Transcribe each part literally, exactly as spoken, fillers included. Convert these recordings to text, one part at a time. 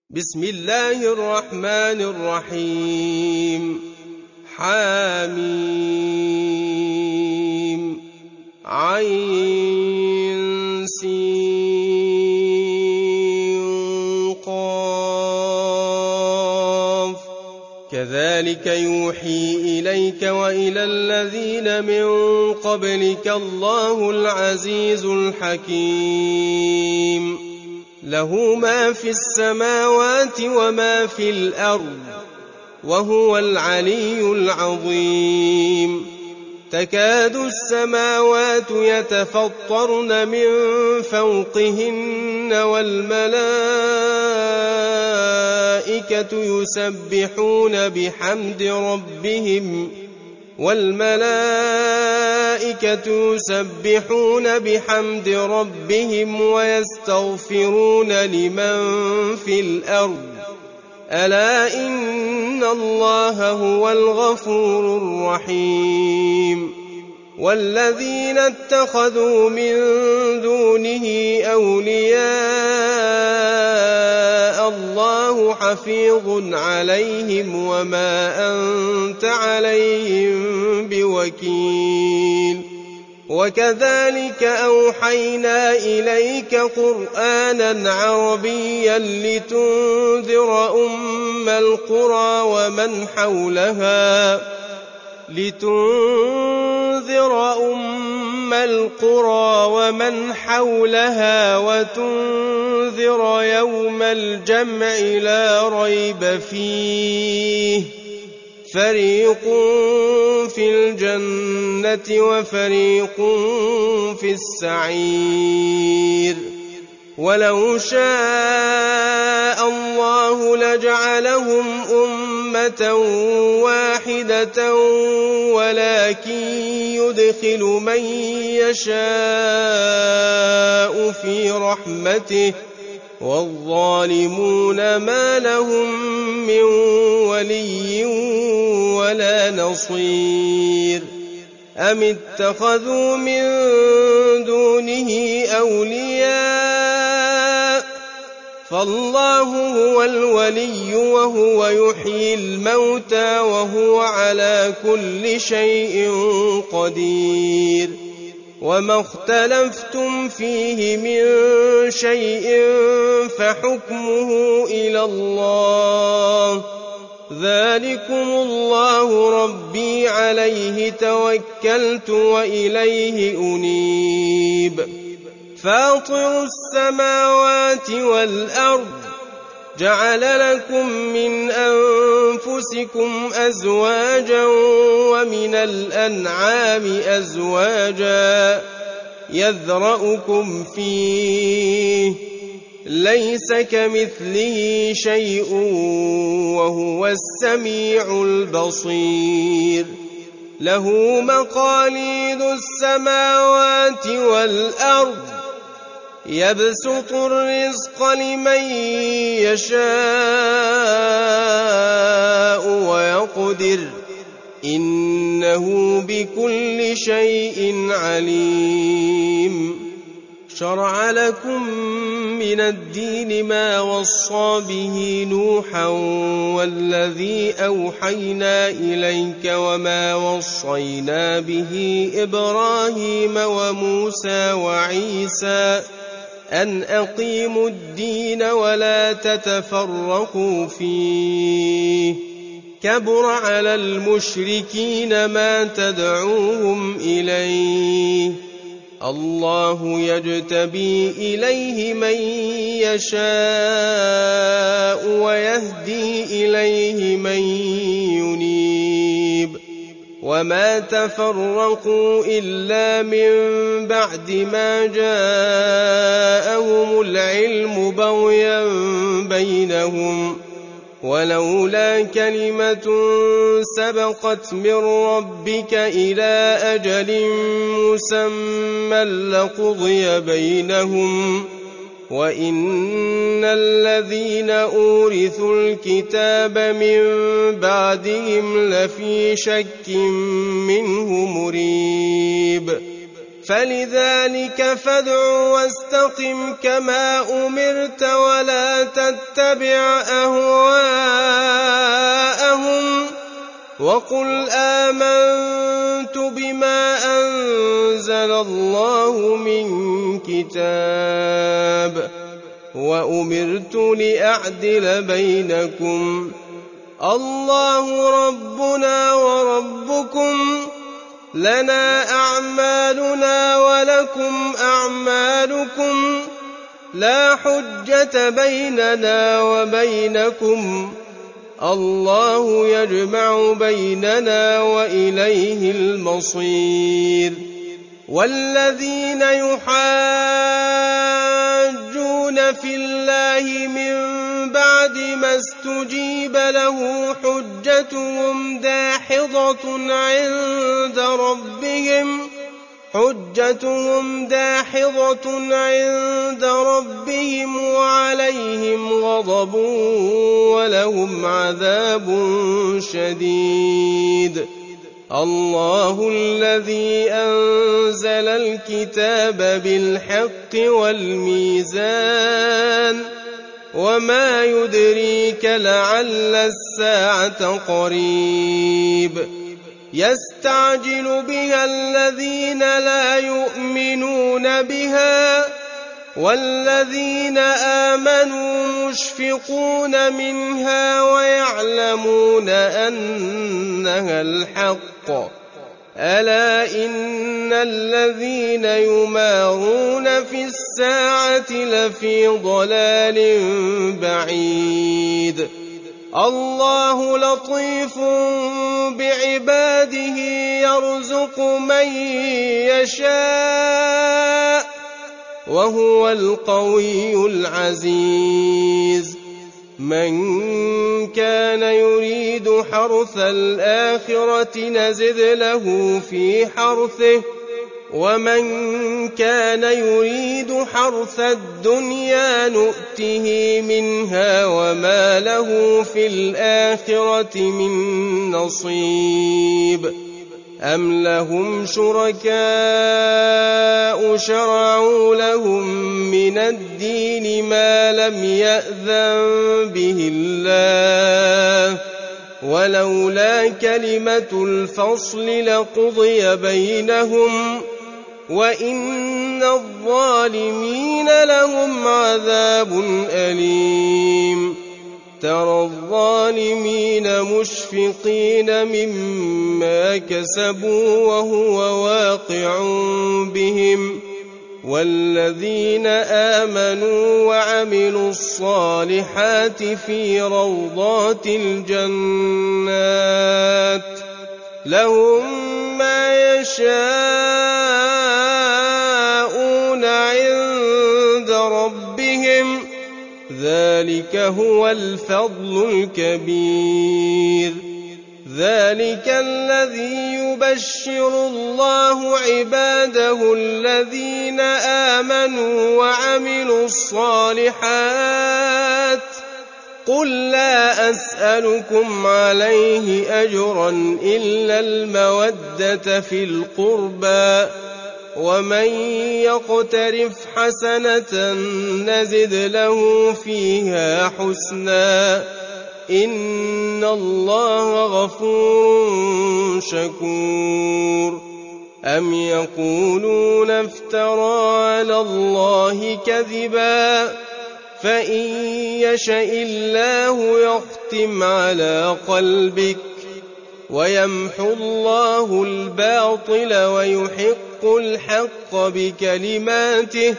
بسم الله الرحمن الرحيم حميم عين سين قاف كذلك يوحي إليك وإلى الذين من قبلك الله العزيز الحكيم له ما في السماوات وما في الأرض وهو العلي العظيم تكاد السماوات يتفطرن من فوقهن والملائكة يسبحون بحمد ربهم والملائكة يسبحون بحمد ربهم ويستغفرون لمن في الأرض ألا إن الله هو الغفور الرحيم والذين اتخذوا من دونه أولياء الله حفيظ عليهم وما أنت عليهم بوكيل وكذلك أوحينا إليك قرآنا عربيا لتنذر أم القرى ومن حولها لتنذر أم القرى ومن حولها وتنذر يوم الجمع لا ريب فيه فريق في الجنة وفريق في السعير ولو شاء الله لجعلهم أمة واحدة ولكن يدخل من يشاء في رحمته والظالمون ما لهم من ولي ولا نصير أم اتخذوا من دونه أولياء فالله هو الولي وهو يحيي الموتى وهو على كل شيء قدير وما اختلفتم فيه من شيء فحكمه إلى الله ذلكم الله ربي عليه توكلت وإليه أنيب فاطر السماوات والأرض جعل لكم من أنفسكم أزواجا ومن الأنعام أزواجا يذرأكم فيه ليس كمثله شيء وهو السميع البصير له مقاليد السماوات والأرض يبسط الرزق لمن يشاء ويقدر إنه بكل شيء عليم شرع لكم من الدين ما وصى به نوحا والذي أوحينا إليك وما وصينا به إبراهيم وموسى وعيسى أن أقيموا الدين ولا تتفرقوا فيه كبر على المشركين ما تدعوهم إليه الله يجتبي إليه من يشاء ويهدي إليه من ينيب وما تفرقوا إلا من بعد ما جاءهم العلم بغيا بينهم ولولا كلمة سبقت من ربك إلى أجل مسمى لقضي بينهم وإن الذين أورثوا الكتاب من بعدهم لفي شك منه مريب فلذلك فادع واستقم كما أمرت ولا تتبع أهواءهم وقل آمنت بما أنزل الله من كتاب وأمرت لأعدل بينكم الله ربنا وربكم لنا أعمالنا ولكم أعمالكم لا حجة بيننا وبينكم الله يجمع بيننا وإليه المصير والذين يحاجون في الله من بعد ما استجيب له حجتهم داحضة عند ربهم حجتهم داحضة عند ربهم وعليهم غضب ولهم عذاب شديد الله الذي أنزل الكتاب بالحق والميزان وما يدريك لعل الساعة قريب يستعجل بها الذين لا يؤمنون بها والذين آمنوا مشفقون منها ويعلمون أنها الحق ألا إن الذين يمارون في الساعة لفي ضلال بعيد الله لطيف بعباده يرزق من يشاء وهو القوي العزيز من كان يريد حرث الآخرة نزد له في حرثه ومن كان يريد حرث الدنيا نؤته منها وما له في الآخرة من نصيب أم لهم شركاء شرعوا لهم من الدين ما لم يأذن به الله ولولا كلمة الفصل لقضي بينهم وإن الظالمين لهم عذاب أليم ترى الظالمين مشفقين مما كسبوا وهو واقع بهم والذين آمنوا وعملوا الصالحات في روضات الجنات لهم ما يشاءون عند ربهم ذلك هو الفضل الكبير ذلك الذي يبشر الله عباده الذين آمنوا وعملوا الصالحات قل لا أسألكم عليه أجرا إلا المودة في القربى ومن يقترف حسنة نزد له فيها حسنا إن الله غفور شكور أم يقولون افترى على الله كذبا فإن يشأ الله يختم على قلبك ويمحو الله الباطل ويحق الحق بكلماته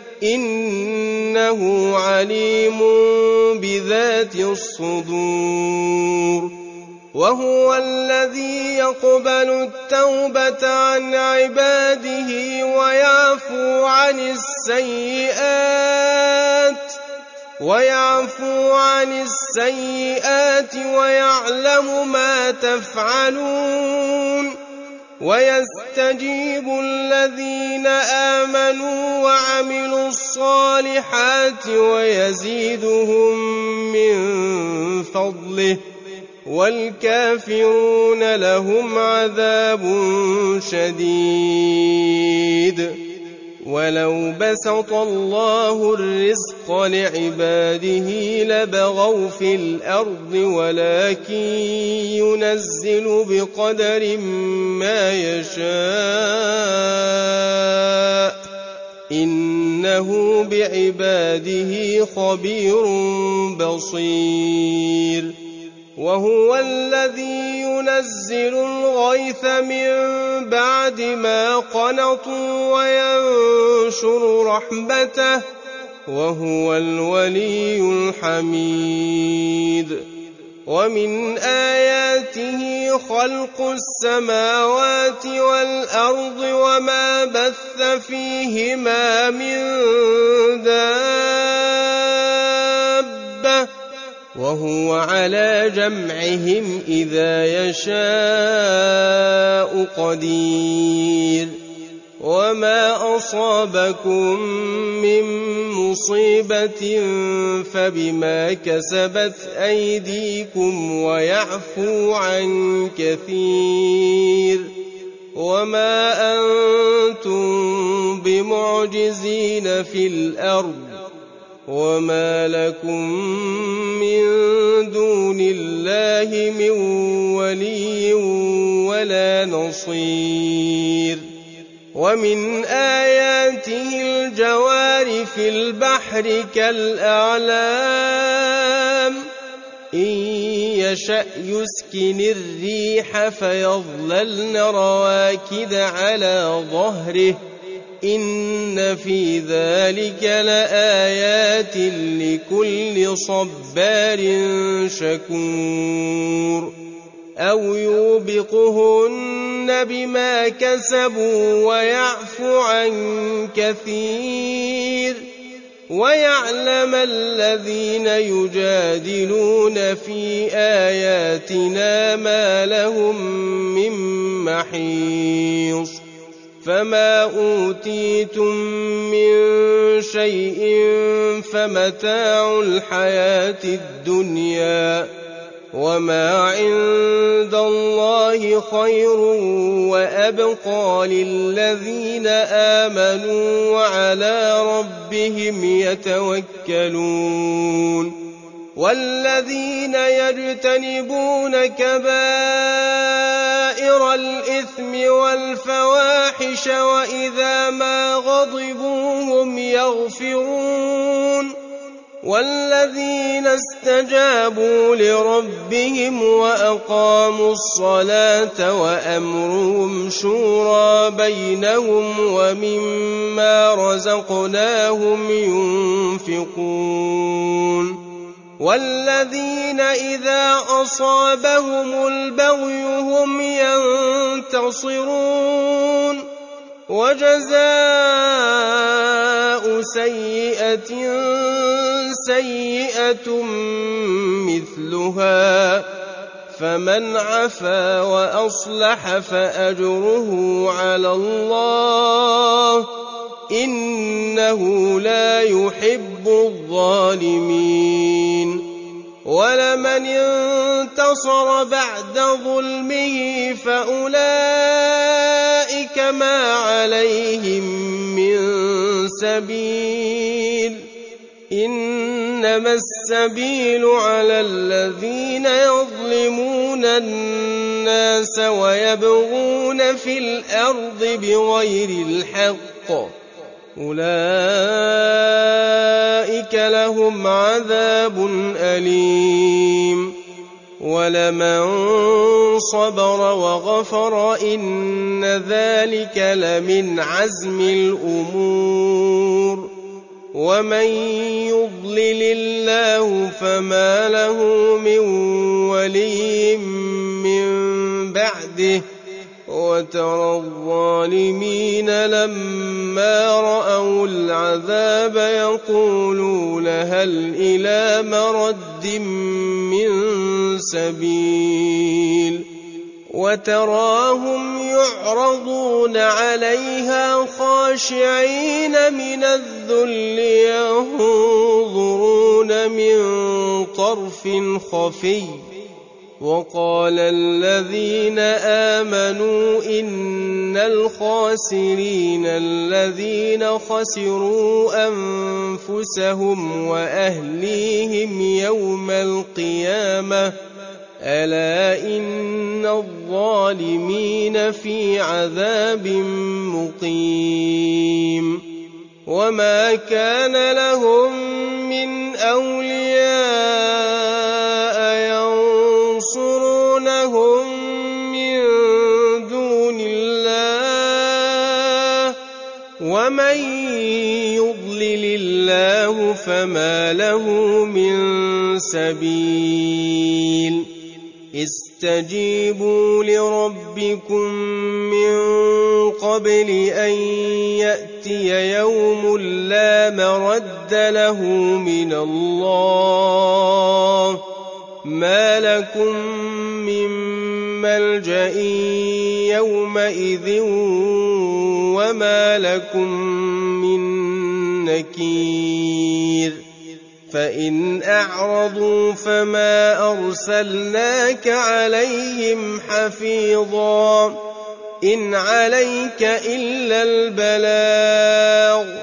إنه عليم بذات الصدور وهو الذي يقبل التوبة عن عباده ويعفو عن السيئات ويعفو عن السيئات ويعلم ما تفعلون ويستجيب الذين آمنوا وعملوا الصالحات ويزيدهم من فضله والكافرون لهم عذاب شديد. ولو بسط الله الرزق لعباده لبغوا في الأرض ولكن ينزل بقدر ما يشاء إنه بعباده خبير بصير. وهو الذي ينزل الغيث من بعد ما قنطوا وينشر رحمته وهو الولي الحميد. ومن آياته خلق السماوات والأرض وما بث فيهما من دابة وهو على جمعهم إذا يشاء قدير. وما أصابكم من مصيبة فبما كسبت أيديكم ويعفو عن كثير. وما أنتم بمعجزين في الأرض وما لكم من دون الله من ولي ولا نصير. ومن آياته الجوار في البحر كالأعلام إن يشأ يسكن الريح فيظللن رواكد على ظهره إن في ذلك لآيات لكل صبار شكور. أو يوبقهن بما كسبوا ويعفو عن كثير. ويعلم الذين يجادلون في آياتنا ما لهم من محيص. فما أوتيتم من شيء فمتاع الحياة الدنيا وما عند الله خير وأبقى للذين آمنوا وعلى ربهم يتوكلون. والذين يجتنبون كبائر الإثم والفواحش وإذا ما غضبوا هم يغفرون. والذين استجابوا لربهم وأقاموا الصلاة وأمرهم شورى بينهم ومما رزقناهم ينفقون. والذين إذا أصابهم البغي هم ينتصرون. وجزاء سيئة سيئة مثلها فمن عفا وأصلح فأجره على الله إنه لا يحب الظالمين. ولمن انتصر بعد ظلمه فأولئك ما عليهم من سبيل إنما السبيل على الذين يظلمون الناس ويبغون في الأرض بغير الحق أولئك لهم عذاب أليم. ولمن صبر وغفر إن ذلك لمن عزم الأمور. ومن يضلل الله فما له من ولي من بعده. وترى الظالمين لما رأوا العذاب يقولون هل إلى مرد من سبيل. وتراهم يعرضون عليها خاشعين من الذل ينظرون من طرف خفي وقال الذين آمنوا إن الخاسرين الذين خسروا أنفسهم وأهليهم يوم القيامة ألا إن الظالمين في عذاب مقيم وما كان لهم من أولياء ينصرونهم من دون الله ومن يضلل الله فما له من سبيل استجيبوا لربكم من قبل أن يأتي يوم لا مرد له من الله ما لكم من ملجأ يومئذ وما لكم من نكير فإن أعرضوا فما أرسلناك عليهم حفيظا إن عليك إلا البلاغ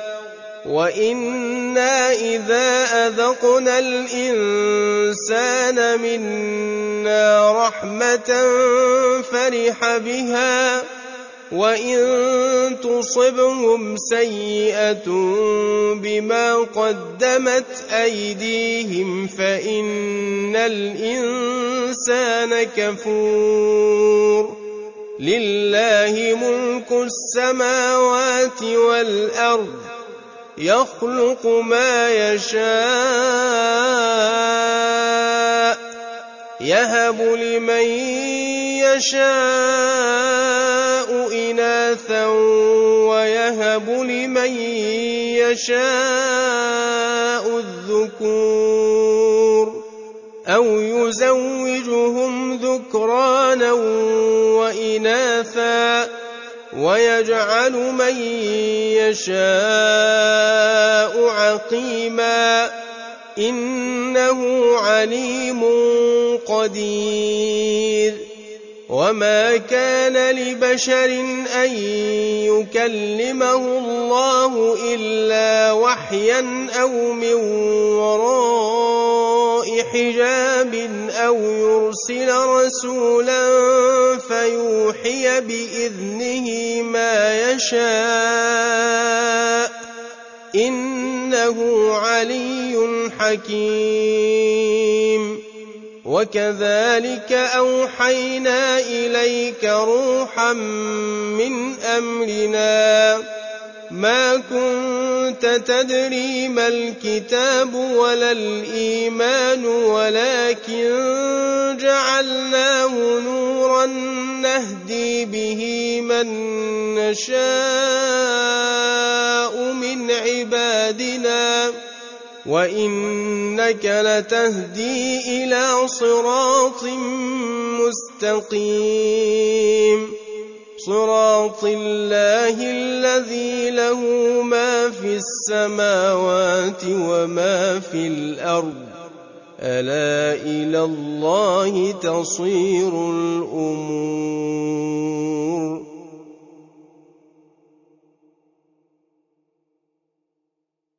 وإنا إذا أذقنا الإنسان منا رحمة فرح بها وإن تصبهم سيئة بما قدمت أيديهم فإن الإنسان كفور لله ملك السماوات والأرض يخلق ما يشاء يهب لمن يشاء إناثا ويهب لمن يشاء الذكور أو يزوجهم ذكرانا وإناثا ويجعل من يشاء عقيما إنه عليم قدير وما كان لبشر أن يكلمه الله إلا وحيا أو من وراء حجاب أو يرسل رسولا فيوحي بإذنه ما يشاء إنه علي حكيم وكذلك أوحينا إليك روحا من أمرنا ما كنت تدري ما الكتاب ولا الإيمان ولكن جعلناه نورا نهدي به من نشاء من عبادنا وإنك لتهدي إلى صراط مستقيم صراط الله الذي له ما في السماوات وما في الأرض ألا إلى الله تصير الأمور